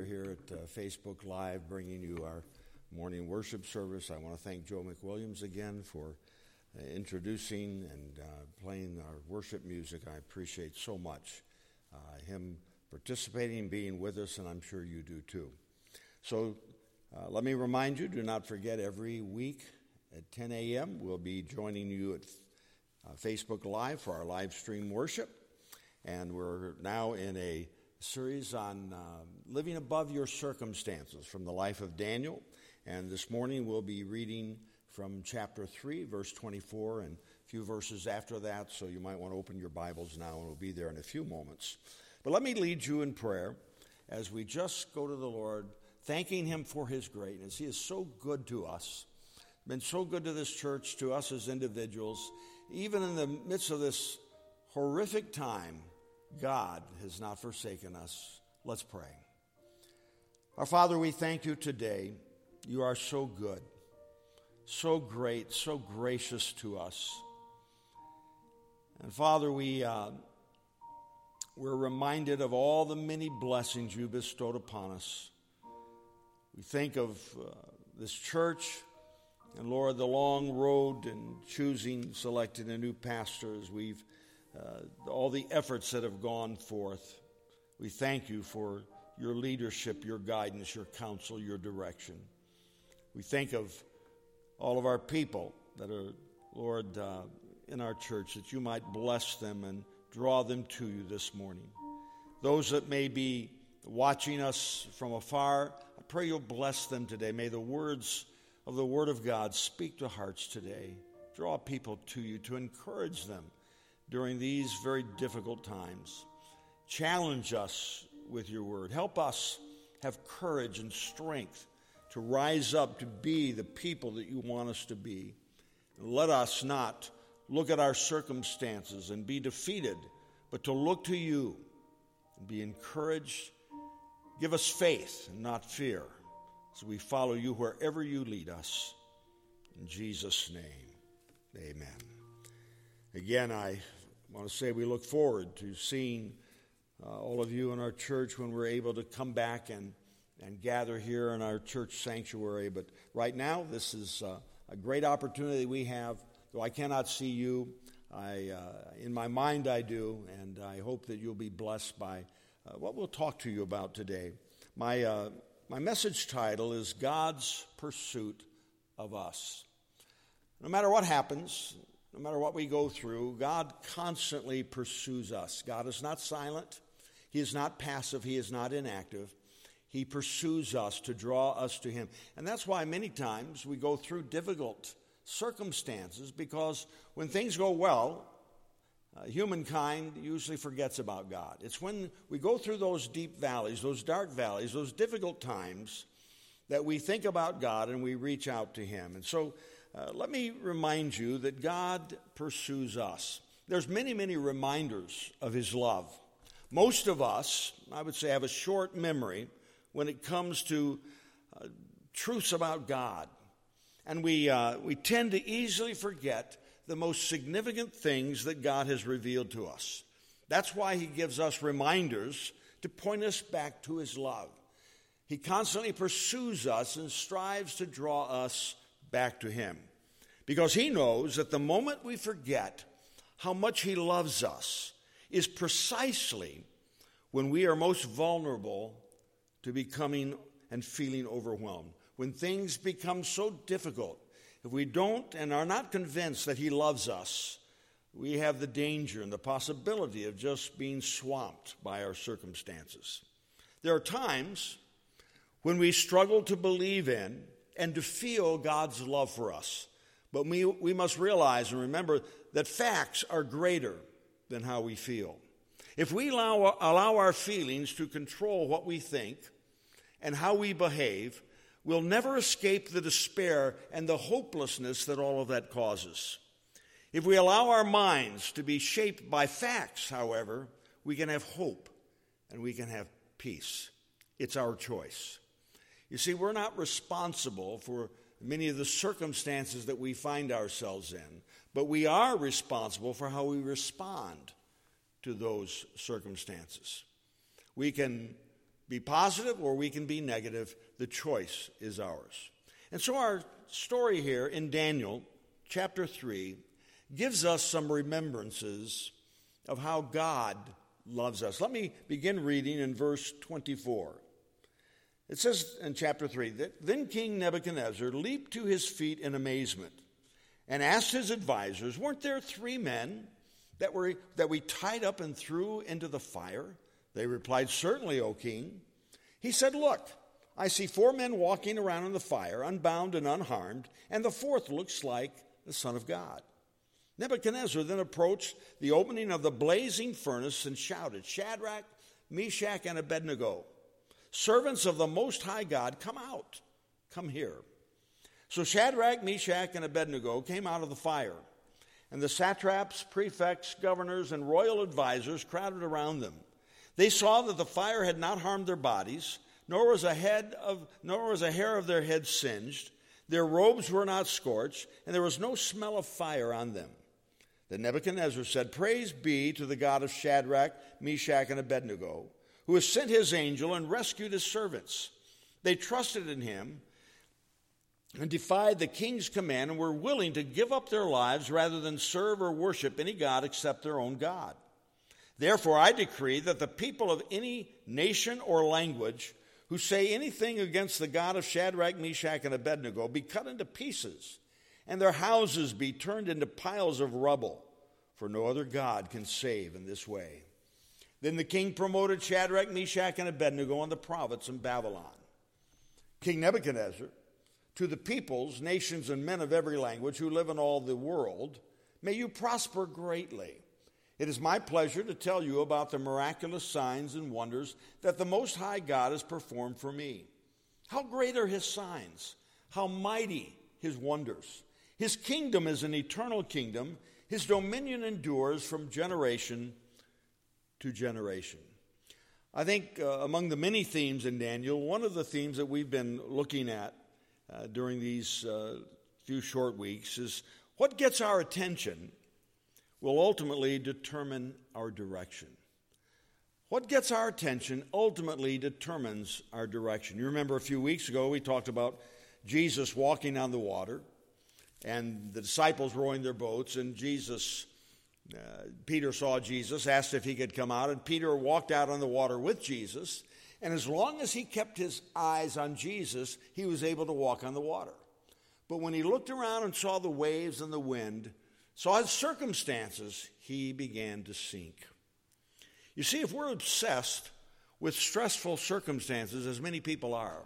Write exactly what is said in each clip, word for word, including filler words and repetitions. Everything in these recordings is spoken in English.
here at uh, Facebook Live bringing you our morning worship service. I want to thank Joe McWilliams again for uh, introducing and uh, playing our worship music. I appreciate so much uh, him participating, being with us, and I'm sure you do too. So uh, let me remind you, do not forget every week at ten a.m. we'll be joining you at uh, Facebook Live for our live stream worship. And we're now in a series on uh, living above your circumstances from the life of Daniel. And this morning we'll be reading from chapter three, verse twenty-four, and a few verses after that. So you might want to open your Bibles now, and we'll be there in a few moments. But let me lead you in prayer as we just go to the Lord, thanking Him for His greatness. He is so good to us, been so good to this church, to us as individuals. Even in the midst of this horrific time, God has not forsaken us. Let's pray. Our Father, we thank you today. You are so good, so great, so gracious to us. And Father, we, uh, we're reminded of all the many blessings you bestowed upon us. We think of uh, this church and, Lord, the long road and choosing, selecting a new pastor as we've Uh, all the efforts that have gone forth. We thank you for your leadership, your guidance, your counsel, your direction. We think of all of our people that are, Lord, uh, in our church, that you might bless them and draw them to you this morning. Those that may be watching us from afar, I pray you'll bless them today. May the words of the Word of God speak to hearts today. Draw people to you to encourage them during these very difficult times. Challenge us with your word. Help us have courage and strength to rise up to be the people that you want us to be. Let us not look at our circumstances and be defeated, but to look to you and be encouraged. Give us faith and not fear as we follow you wherever you lead us. In Jesus' name, amen. Again, I I want to say we look forward to seeing uh, all of you in our church when we're able to come back and, and gather here in our church sanctuary. But right now, this is uh, a great opportunity we have. Though I cannot see you, I, uh, in my mind I do, and I hope that you'll be blessed by uh, what we'll talk to you about today. My, uh, my message title is God's Pursuit of Us. No matter what happens, no matter what we go through, God constantly pursues us. God is not silent. He is not passive. He is not inactive. He pursues us to draw us to Him. And that's why many times we go through difficult circumstances, because when things go well, uh, humankind usually forgets about God. It's when we go through those deep valleys, those dark valleys, those difficult times, that we think about God and we reach out to Him. And so Uh, let me remind you that God pursues us. There's many, many reminders of His love. Most of us, I would say, have a short memory when it comes to uh, truths about God. And we, uh, we tend to easily forget the most significant things that God has revealed to us. That's why He gives us reminders to point us back to His love. He constantly pursues us and strives to draw us back to Him, because He knows that the moment we forget how much He loves us is precisely when we are most vulnerable to becoming and feeling overwhelmed. When things become so difficult, if we don't and are not convinced that He loves us, we have the danger and the possibility of just being swamped by our circumstances. There are times when we struggle to believe in and to feel God's love for us. But we, we must realize and remember that facts are greater than how we feel. If we allow, allow our feelings to control what we think and how we behave, we'll never escape the despair and the hopelessness that all of that causes. If we allow our minds to be shaped by facts, however, we can have hope and we can have peace. It's our choice. You see, we're not responsible for many of the circumstances that we find ourselves in, but we are responsible for how we respond to those circumstances. We can be positive or we can be negative. The choice is ours. And so our story here in Daniel chapter three gives us some remembrances of how God loves us. Let me begin reading in verse twenty-four. It says in chapter three, that then King Nebuchadnezzar leaped to his feet in amazement and asked his advisors, weren't there three men that were that we tied up and threw into the fire? They replied, certainly, O king. He said, look, I see four men walking around in the fire, unbound and unharmed, and the fourth looks like the Son of God. Nebuchadnezzar then approached the opening of the blazing furnace and shouted, Shadrach, Meshach, and Abednego, servants of the Most High God, come out, come here. So Shadrach, Meshach, and Abednego came out of the fire, and the satraps, prefects, governors, and royal advisors crowded around them. They saw that the fire had not harmed their bodies, nor was a head of, nor was a hair of their heads singed. Their robes were not scorched, and there was no smell of fire on them. Then Nebuchadnezzar said, praise be to the God of Shadrach, Meshach, and Abednego, who has sent his angel and rescued his servants. They trusted in him and defied the king's command and were willing to give up their lives rather than serve or worship any god except their own God. Therefore, I decree that the people of any nation or language who say anything against the God of Shadrach, Meshach, and Abednego be cut into pieces, and their houses be turned into piles of rubble, for no other God can save in this way. Then the king promoted Shadrach, Meshach, and Abednego in the province in Babylon. King Nebuchadnezzar, to the peoples, nations, and men of every language who live in all the world, may you prosper greatly. It is my pleasure to tell you about the miraculous signs and wonders that the Most High God has performed for me. How great are his signs, how mighty his wonders. His kingdom is an eternal kingdom. His dominion endures from generation to generation. I think uh, among the many themes in Daniel, one of the themes that we've been looking at uh, during these uh, few short weeks is what gets our attention will ultimately determine our direction. What gets our attention ultimately determines our direction. You remember a few weeks ago we talked about Jesus walking on the water and the disciples rowing their boats, and Jesus, uh, Peter saw Jesus, asked if he could come out, and Peter walked out on the water with Jesus, and as long as he kept his eyes on Jesus, he was able to walk on the water. But when he looked around and saw the waves and the wind, saw his circumstances, he began to sink. You see, if we're obsessed with stressful circumstances, as many people are,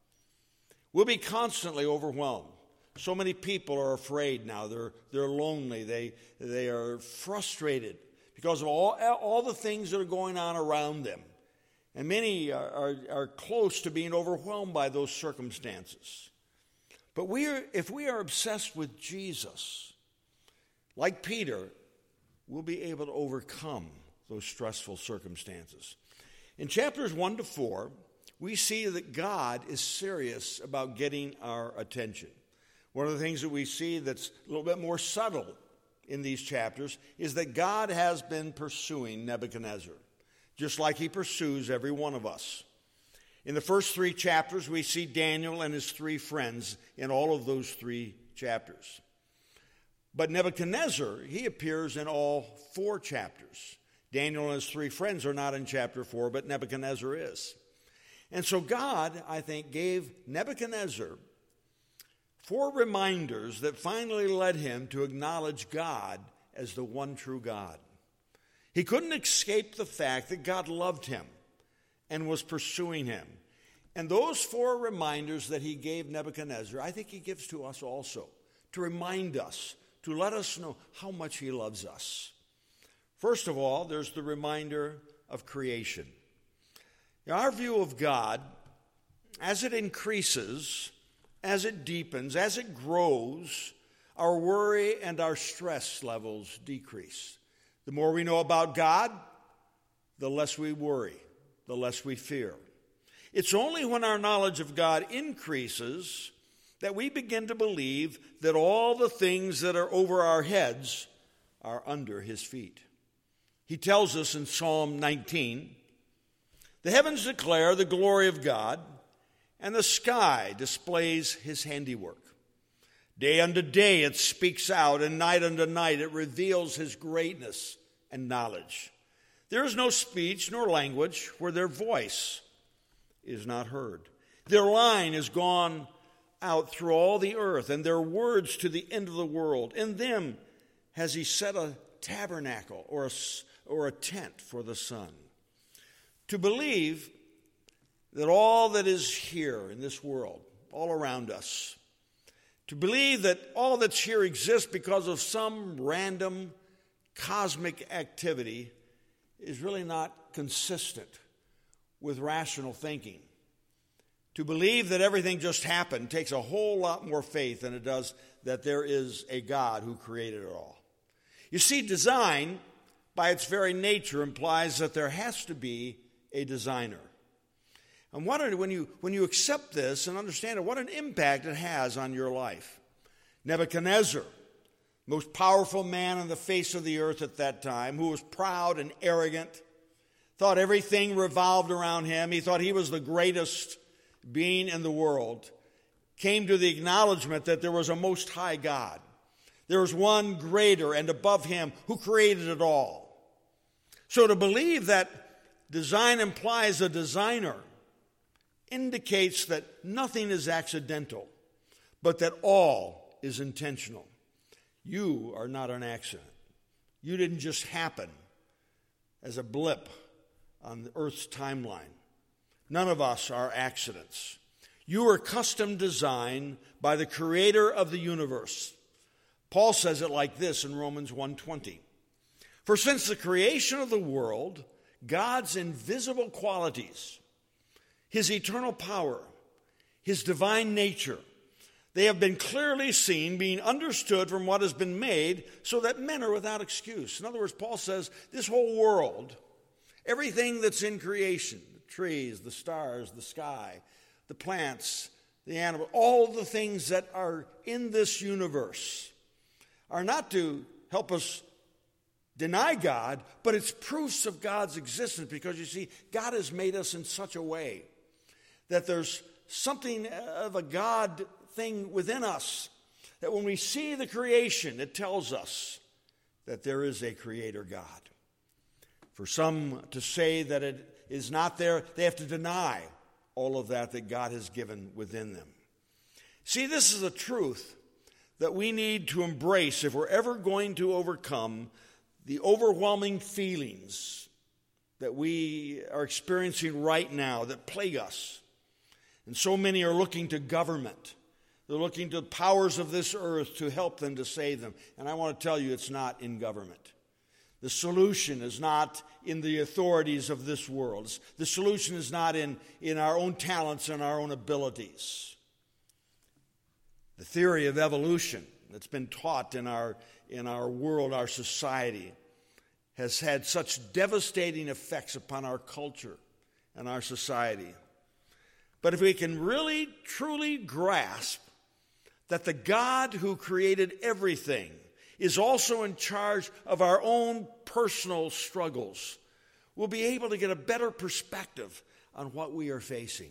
we'll be constantly overwhelmed. So many people are afraid now. They're, they're lonely. They, they are frustrated because of all, all the things that are going on around them. And many are, are, are close to being overwhelmed by those circumstances. But we are, if we are obsessed with Jesus, like Peter, we'll be able to overcome those stressful circumstances. In chapters one to four, we see that God is serious about getting our attention. One of the things that we see that's a little bit more subtle in these chapters is that God has been pursuing Nebuchadnezzar, just like he pursues every one of us. In the first three chapters, we see Daniel and his three friends in all of those three chapters. But Nebuchadnezzar, he appears in all four chapters. Daniel and his three friends are not in chapter four, but Nebuchadnezzar is. And so God, I think, gave Nebuchadnezzar four reminders that finally led him to acknowledge God as the one true God. He couldn't escape the fact that God loved him and was pursuing him. And those four reminders that he gave Nebuchadnezzar, I think he gives to us also, to remind us, to let us know how much he loves us. First of all, there's the reminder of creation. Now, our view of God, as it increases, as it deepens, as it grows, our worry and our stress levels decrease. The more we know about God, the less we worry, the less we fear. It's only when our knowledge of God increases that we begin to believe that all the things that are over our heads are under his feet. He tells us in Psalm nineteen The heavens declare the glory of God, and the sky displays his handiwork. Day unto day it speaks out, and night unto night it reveals his greatness and knowledge. There is no speech nor language where their voice is not heard. Their line is gone out through all the earth, and their words to the end of the world. In them has he set a tabernacle or a, or a tent for the sun. To believe that all that is here in this world, all around us, to believe that all that's here exists because of some random cosmic activity is really not consistent with rational thinking. To believe that everything just happened takes a whole lot more faith than it does that there is a God who created it all. You see, design, by its very nature, implies that there has to be a designer. And what are, when you when you accept this and understand it, what an impact it has on your life. Nebuchadnezzar, most powerful man on the face of the earth at that time, who was proud and arrogant, thought everything revolved around him. He thought he was the greatest being in the world, came to the acknowledgement that there was a most high God. There was one greater and above him who created it all. So to believe that design implies a designer indicates that nothing is accidental, but that all is intentional. You are not an accident. You didn't just happen as a blip on the earth's timeline. None of us are accidents. You are custom designed by the creator of the universe. Paul says it like this in Romans one twenty. For since the creation of the world, God's invisible qualities, his eternal power, his divine nature, they have been clearly seen, being understood from what has been made, so that men are without excuse. In other words, Paul says this whole world, everything that's in creation, the trees, the stars, the sky, the plants, the animals, all the things that are in this universe are not to help us deny God, but it's proofs of God's existence, because you see, God has made us in such a way that there's something of a God thing within us, that when we see the creation, it tells us that there is a creator God. For some to say that it is not there, they have to deny all of that that God has given within them. See, this is a truth that we need to embrace if we're ever going to overcome the overwhelming feelings that we are experiencing right now that plague us. And so many are looking to government. They're looking to the powers of this earth to help them, to save them. And I want to tell you, it's not in government. The solution is not in the authorities of this world. The solution is not in, in our own talents and our own abilities. The theory of evolution that's been taught in our, in our world, our society, has had such devastating effects upon our culture and our society. But if we can really, truly grasp that the God who created everything is also in charge of our own personal struggles, we'll be able to get a better perspective on what we are facing.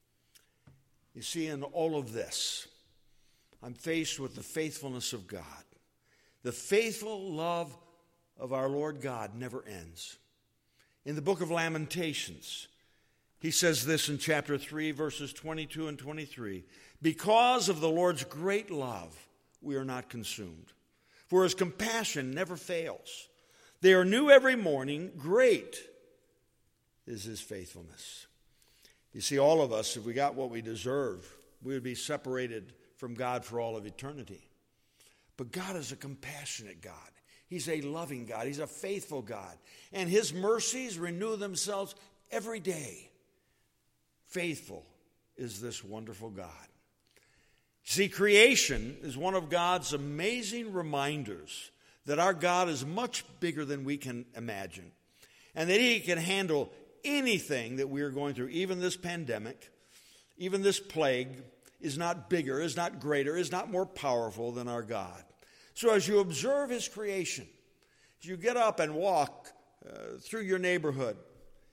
You see, in all of this, I'm faced with the faithfulness of God. The faithful love of our Lord God never ends. In the book of Lamentations, he says this in chapter three, verses twenty-two and twenty-three. Because of the Lord's great love, we are not consumed, for his compassion never fails. They are new every morning. Great is his faithfulness. You see, all of us, if we got what we deserve, we would be separated from God for all of eternity. But God is a compassionate God. He's a loving God. He's a faithful God. And his mercies renew themselves every day. Faithful is this wonderful God. See, creation is one of God's amazing reminders that our God is much bigger than we can imagine, and that he can handle anything that we are going through. Even this pandemic, even this plague is not bigger, is not greater, is not more powerful than our God. So as you observe his creation, as you get up and walk uh, through your neighborhood,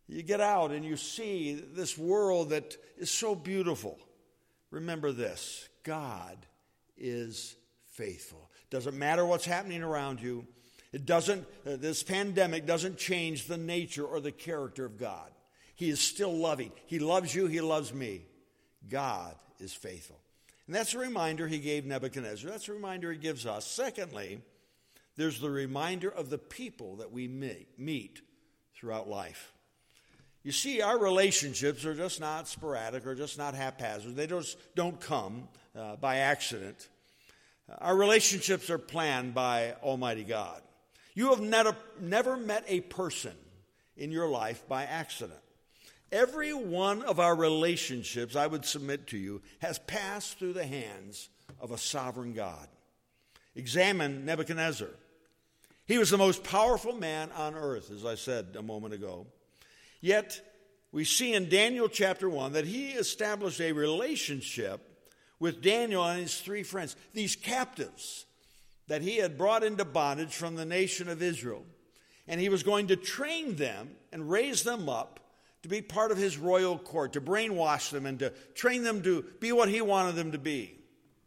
You get out and you see this world that is so beautiful. Remember this, God is faithful. Doesn't matter what's happening around you. It doesn't, uh, this pandemic doesn't change the nature or the character of God. He is still loving. He loves you. He loves me. God is faithful. And that's a reminder he gave Nebuchadnezzar. That's a reminder he gives us. Secondly, there's the reminder of the people that we meet throughout life. You see, our relationships are just not sporadic or just not haphazard. They just don't come uh, by accident. Our relationships are planned by Almighty God. You have never, never met a person in your life by accident. Every one of our relationships, I would submit to you, has passed through the hands of a sovereign God. Examine Nebuchadnezzar. He was the most powerful man on earth, as I said a moment ago. Yet, we see in Daniel chapter one that he established a relationship with Daniel and his three friends, these captives that he had brought into bondage from the nation of Israel. And he was going to train them and raise them up to be part of his royal court, to brainwash them and to train them to be what he wanted them to be.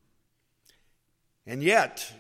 And yet,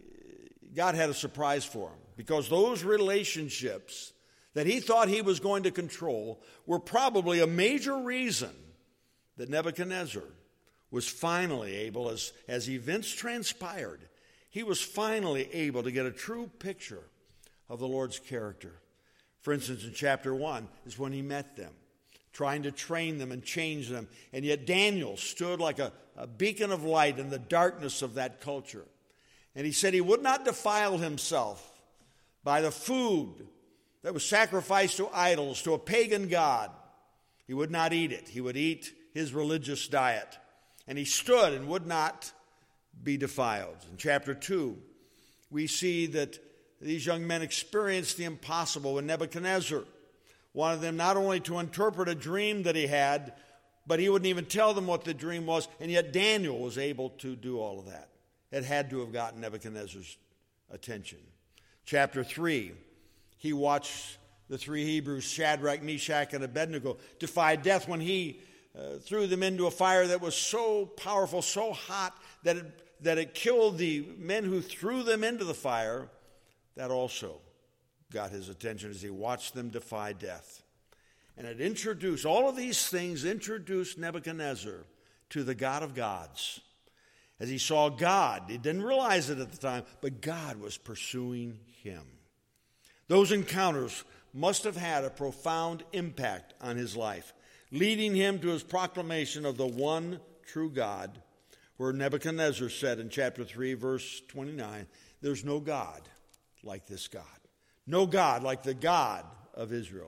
God had a surprise for him, because those relationships that he thought he was going to control were probably a major reason that Nebuchadnezzar was finally able, as, as events transpired, he was finally able to get a true picture of the Lord's character. For instance, in chapter one is when he met them, trying to train them and change them. And yet Daniel stood like a, a beacon of light in the darkness of that culture. And he said he would not defile himself by the food that was sacrificed to idols, to a pagan god. He would not eat it. He would eat his religious diet. And he stood and would not be defiled. In chapter two, we see that these young men experienced the impossible when Nebuchadnezzar wanted them not only to interpret a dream that he had, but he wouldn't even tell them what the dream was, and yet Daniel was able to do all of that. It had to have gotten Nebuchadnezzar's attention. Chapter three, he watched the three Hebrews, Shadrach, Meshach, and Abednego, defy death when he uh, threw them into a fire that was so powerful, so hot, that it, that it killed the men who threw them into the fire. That also got his attention as he watched them defy death. And it introduced, all of these things introduced Nebuchadnezzar to the God of gods. As he saw God, he didn't realize it at the time, but God was pursuing him. Those encounters must have had a profound impact on his life, leading him to his proclamation of the one true God, where Nebuchadnezzar said in chapter three, verse twenty-nine, "There's no God like this God. No God like the God of Israel."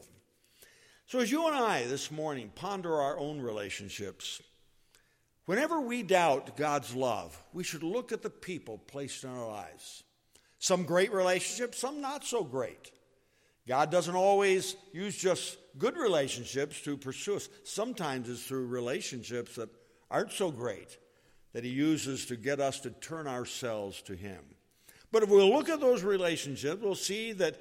So as you and I this morning ponder our own relationships, whenever we doubt God's love, we should look at the people placed in our lives. Some great relationships, some not so great. God doesn't always use just good relationships to pursue us. Sometimes it's through relationships that aren't so great that he uses to get us to turn ourselves to him. But if we'll look at those relationships, we'll see that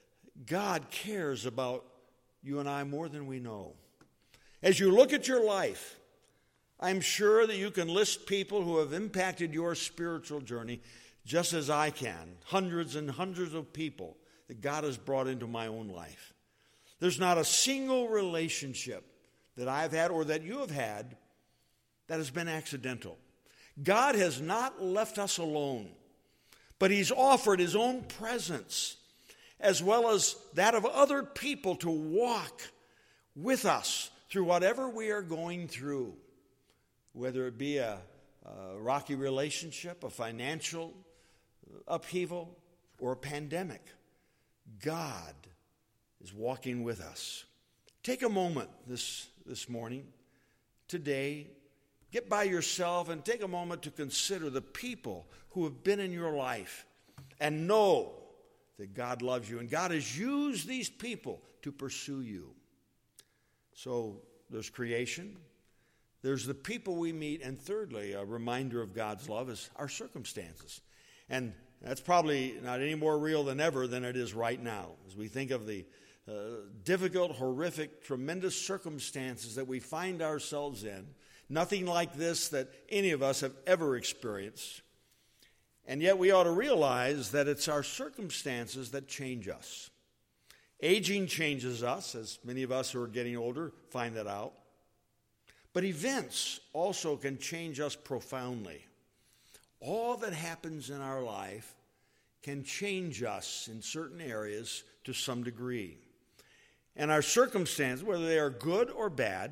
God cares about you and I more than we know. As you look at your life, I'm sure that you can list people who have impacted your spiritual journey just as I can. Hundreds and hundreds of people that God has brought into my own life. There's not a single relationship that I've had or that you have had that has been accidental. God has not left us alone, but he's offered his own presence as well as that of other people to walk with us through whatever we are going through, whether it be a, a rocky relationship, a financial upheaval, or a pandemic. God is walking with us. Take a moment this, this morning, today, get by yourself and take a moment to consider the people who have been in your life and know that God loves you. And God has used these people to pursue you. So there's creation, there's the people we meet, and thirdly, a reminder of God's love is our circumstances. And that's probably not any more real than ever than it is right now. As we think of the uh, difficult, horrific, tremendous circumstances that we find ourselves in. Nothing like this that any of us have ever experienced. And yet we ought to realize that it's our circumstances that change us. Aging changes us, as many of us who are getting older find that out. But events also can change us profoundly. All that happens in our life can change us in certain areas to some degree. And our circumstances, whether they are good or bad,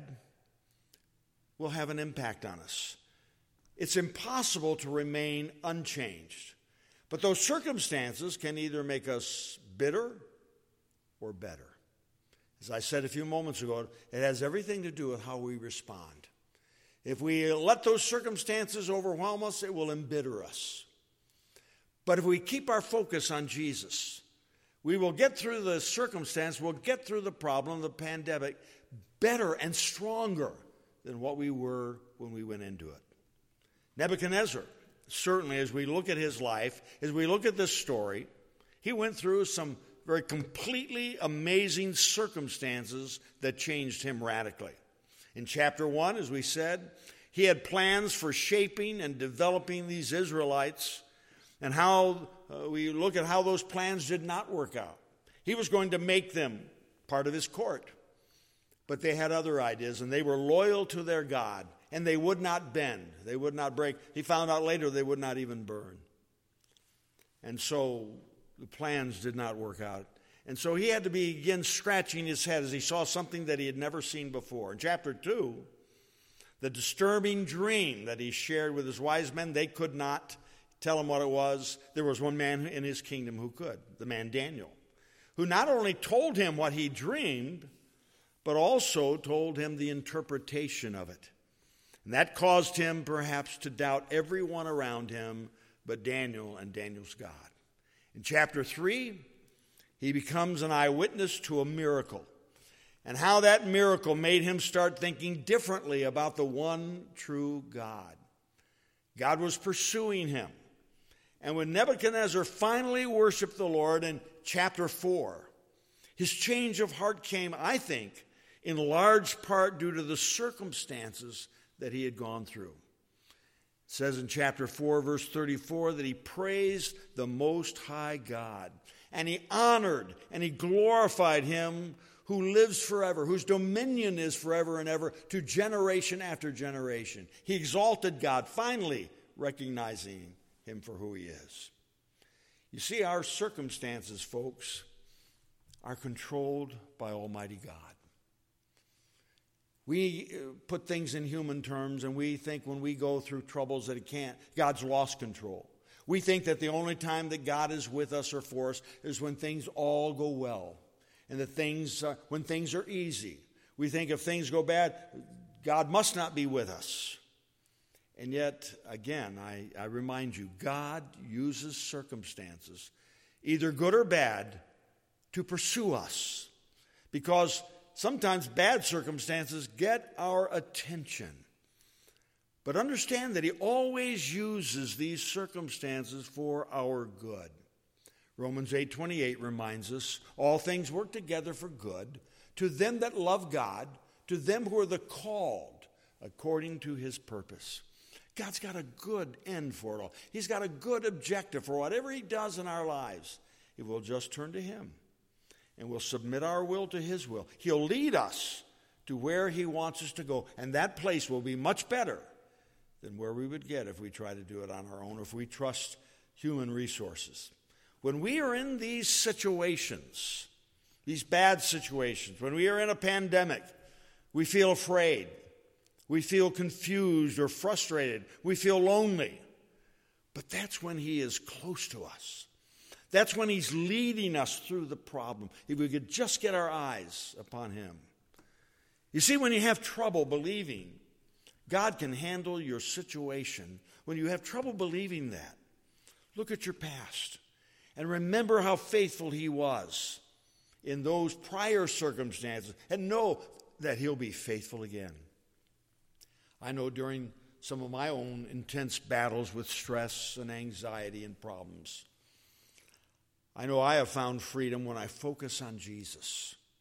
will have an impact on us. It's impossible to remain unchanged. But those circumstances can either make us bitter or better. As I said a few moments ago, it has everything to do with how we respond. If we let those circumstances overwhelm us, it will embitter us. But if we keep our focus on Jesus, we will get through the circumstance, we'll get through the problem, the pandemic, better and stronger than what we were when we went into it. Nebuchadnezzar, certainly as we look at his life, as we look at this story, he went through some very completely amazing circumstances that changed him radically. In chapter one, as we said, he had plans for shaping and developing these Israelites, and how uh, we look at how those plans did not work out. He was going to make them part of his court, but they had other ideas, and they were loyal to their God, and they would not bend. They would not break. He found out later they would not even burn. And so the plans did not work out. And so he had to begin scratching his head as he saw something that he had never seen before. In chapter two, the disturbing dream that he shared with his wise men, they could not tell him what it was. There was one man in his kingdom who could, the man Daniel, who not only told him what he dreamed, but also told him the interpretation of it. And that caused him perhaps to doubt everyone around him but Daniel and Daniel's God. In chapter three, he becomes an eyewitness to a miracle, and how that miracle made him start thinking differently about the one true God. God was pursuing him. And when Nebuchadnezzar finally worshiped the Lord in chapter four, his change of heart came, I think, in large part due to the circumstances that he had gone through. It says in chapter four, verse thirty-four, that he praised the Most High God, and he honored and he glorified him who lives forever, whose dominion is forever and ever, to generation after generation. He exalted God, finally recognizing him for who he is. You see, our circumstances, folks, are controlled by Almighty God. We put things in human terms, and we think when we go through troubles that it can't, God's lost control. We think that the only time that God is with us or for us is when things all go well, and that things uh, when things are easy. We think if things go bad, God must not be with us. And yet, again, I, I remind you, God uses circumstances, either good or bad, to pursue us, because sometimes bad circumstances get our attention. But understand that he always uses these circumstances for our good. Romans eight twenty-eight reminds us, all things work together for good to them that love God, to them who are the called according to his purpose. God's got a good end for it all. He's got a good objective for whatever he does in our lives. If we'll just turn to him and we'll submit our will to his will, he'll lead us to where he wants us to go. And that place will be much better than where we would get if we try to do it on our own, if we trust human resources. When we are in these situations, these bad situations, when we are in a pandemic, we feel afraid. We feel confused or frustrated. We feel lonely. But that's when he is close to us. That's when he's leading us through the problem. If we could just get our eyes upon him. You see, when you have trouble believing God can handle your situation, when you have trouble believing that, look at your past and remember how faithful he was in those prior circumstances, and know that he'll be faithful again. I know during some of my own intense battles with stress and anxiety and problems, I know I have found freedom when I focus on Jesus.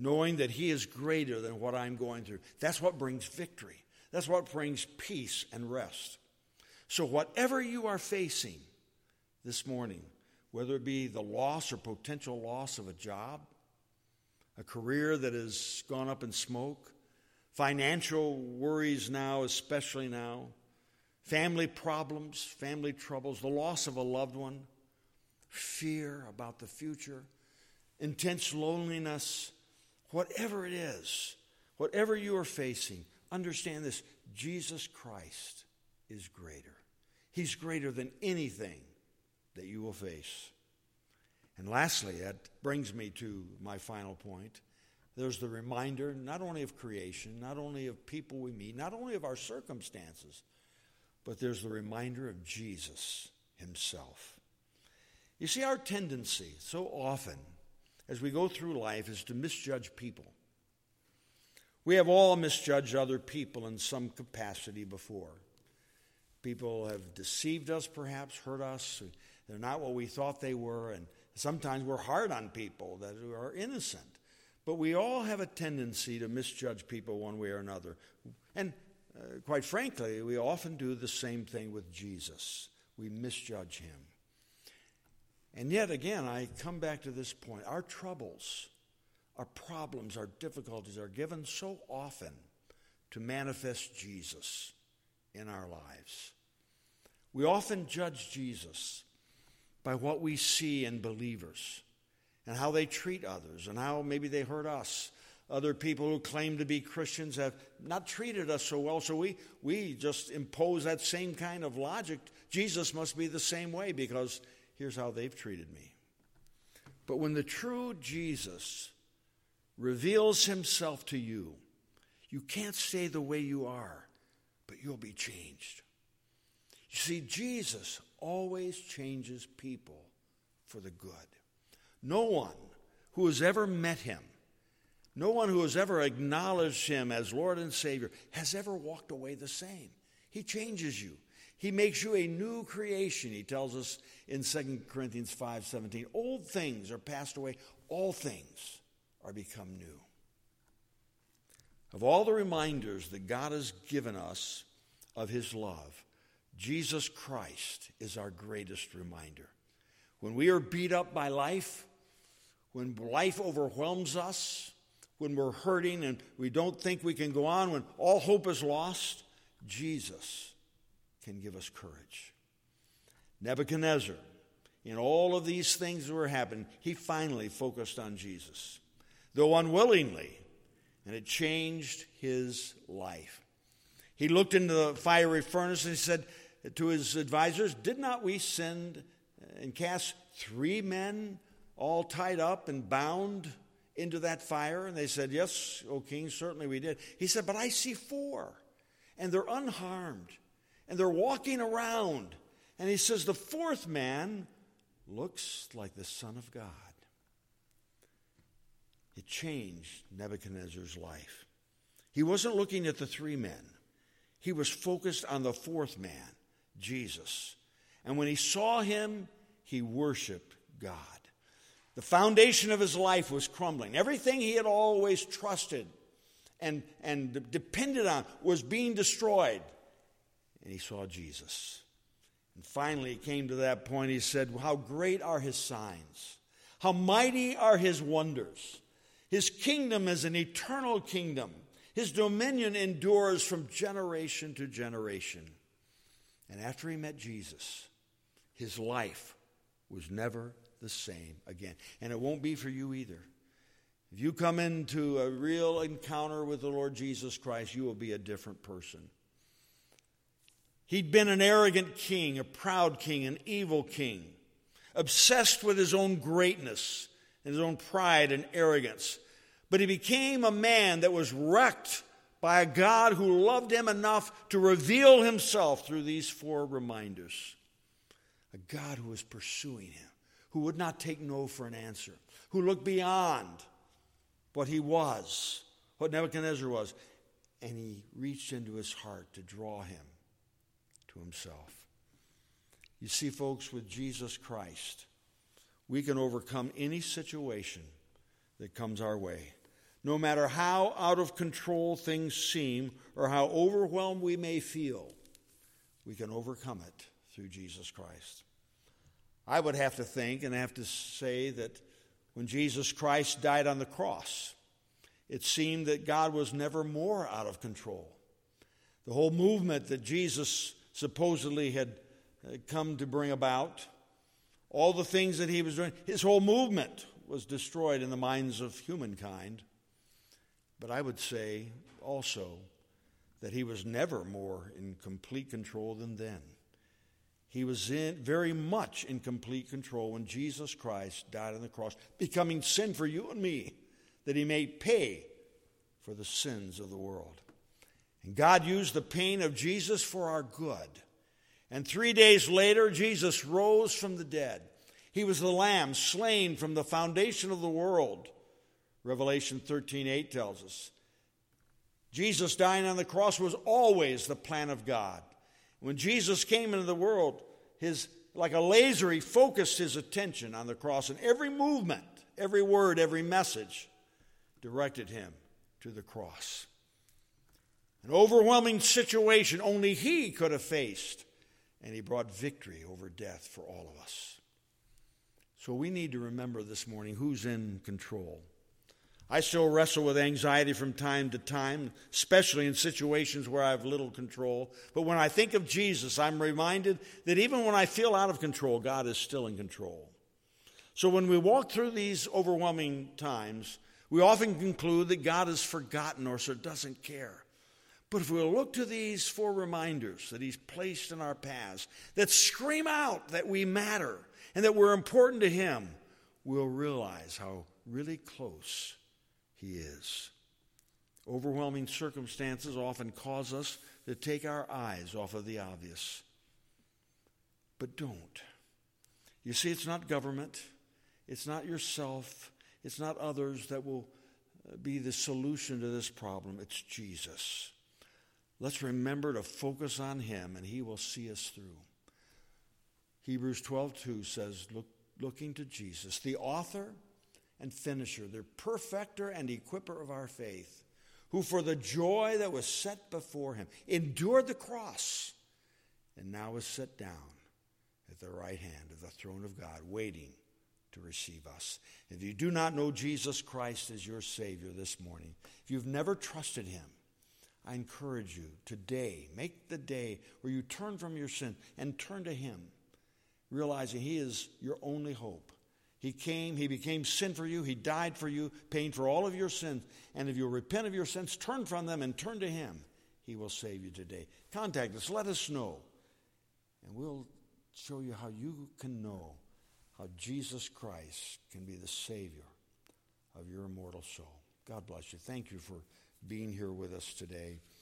knowing that he is greater than what I'm going through. That's what brings victory. That's what brings peace and rest. So whatever you are facing this morning, whether it be the loss or potential loss of a job, a career that has gone up in smoke, financial worries now, especially now, family problems, family troubles, the loss of a loved one, fear about the future, intense loneliness, whatever it is, whatever you are facing, understand this: Jesus Christ is greater. He's greater than anything that you will face. And lastly, that brings me to my final point. There's the reminder not only of creation, not only of people we meet, not only of our circumstances, but there's the reminder of Jesus himself. You see, our tendency so often as we go through life is to misjudge people. We have all misjudged other people in some capacity before. People have deceived us, perhaps, hurt us. They're not what we thought they were, and sometimes we're hard on people that are innocent. But we all have a tendency to misjudge people one way or another. And uh, quite frankly, we often do the same thing with Jesus. We misjudge him. And yet again, I come back to this point. Our troubles, our problems, our difficulties are given so often to manifest Jesus in our lives. We often judge Jesus by what we see in believers and how they treat others and how maybe they hurt us. Other people who claim to be Christians have not treated us so well, so we, we just impose that same kind of logic. Jesus must be the same way because here's how they've treated me. But when the true Jesus reveals himself to you, you can't stay the way you are, but you'll be changed. You see, Jesus always changes people for the good. No one who has ever met him, no one who has ever acknowledged him as Lord and Savior has ever walked away the same. He changes you. He makes you a new creation, he tells us in Second Corinthians five seventeen. Old things are passed away. All things are become new. Of all the reminders that God has given us of his love, Jesus Christ is our greatest reminder. When we are beat up by life, when life overwhelms us, when we're hurting and we don't think we can go on, when all hope is lost, Jesus can give us courage. Nebuchadnezzar, in all of these things that were happening, he finally focused on Jesus, though unwillingly, and it changed his life. He looked into the fiery furnace and he said to his advisors, "Did not we send and cast three men all tied up and bound into that fire?" And they said, "Yes, O king, certainly we did." He said, "But I see four, and they're unharmed, and they're walking around." And he says, "The fourth man looks like the Son of God." It changed Nebuchadnezzar's life. He wasn't looking at the three men. He was focused on the fourth man, Jesus. And when he saw him, he worshiped God. The foundation of his life was crumbling. Everything he had always trusted and, and depended on was being destroyed. And he saw Jesus. And finally, he came to that point. He said, "How great are his signs. How mighty are his wonders. His kingdom is an eternal kingdom. His dominion endures from generation to generation." And after he met Jesus, his life was never the same again. And it won't be for you either. If you come into a real encounter with the Lord Jesus Christ, you will be a different person. He'd been an arrogant king, a proud king, an evil king, obsessed with his own greatness and his own pride and arrogance. But he became a man that was wrecked by a God who loved him enough to reveal himself through these four reminders. A God who was pursuing him, who would not take no for an answer, who looked beyond what he was, what Nebuchadnezzar was, and he reached into his heart to draw him to himself. You see, folks, with Jesus Christ, we can overcome any situation that comes our way. No matter how out of control things seem or how overwhelmed we may feel, we can overcome it through Jesus Christ. I would have to think and have to say that when Jesus Christ died on the cross, it seemed that God was never more out of control. The whole movement that Jesus supposedly had come to bring about, all the things that he was doing, his whole movement was destroyed in the minds of humankind. But I would say also that he was never more in complete control than then. He was in very much in complete control when Jesus Christ died on the cross, becoming sin for you and me, that he may pay for the sins of the world. And God used the pain of Jesus for our good. And three days later, Jesus rose from the dead. He was the Lamb slain from the foundation of the world. Revelation thirteen eight tells us. Jesus dying on the cross was always the plan of God. When Jesus came into the world, his like a laser, he focused his attention on the cross, and every movement, every word, every message directed him to the cross. An overwhelming situation only he could have faced, and he brought victory over death for all of us. So we need to remember this morning who's in control. I still wrestle with anxiety from time to time, especially in situations where I have little control. But when I think of Jesus, I'm reminded that even when I feel out of control, God is still in control. So when we walk through these overwhelming times, we often conclude that God has forgotten or so doesn't care. But if we'll look to these four reminders that he's placed in our paths that scream out that we matter and that we're important to him, we'll realize how really close he is. Overwhelming circumstances often cause us to take our eyes off of the obvious. But don't. You see, it's not government. It's not yourself. It's not others that will be the solution to this problem. It's Jesus. Let's remember to focus on him, and he will see us through. Hebrews twelve two says, Look, looking to Jesus, the author and finisher, the perfecter and equipper of our faith, who for the joy that was set before him endured the cross, and now is set down at the right hand of the throne of God, waiting to receive us. If you do not know Jesus Christ as your Savior this morning, if you've never trusted him, I encourage you today, make the day where you turn from your sin and turn to him, realizing he is your only hope. He came, he became sin for you, he died for you, paying for all of your sins. And if you repent of your sins, turn from them and turn to him, he will save you today. Contact us, let us know, and we'll show you how you can know how Jesus Christ can be the Savior of your immortal soul. God bless you. Thank you for being here with us today.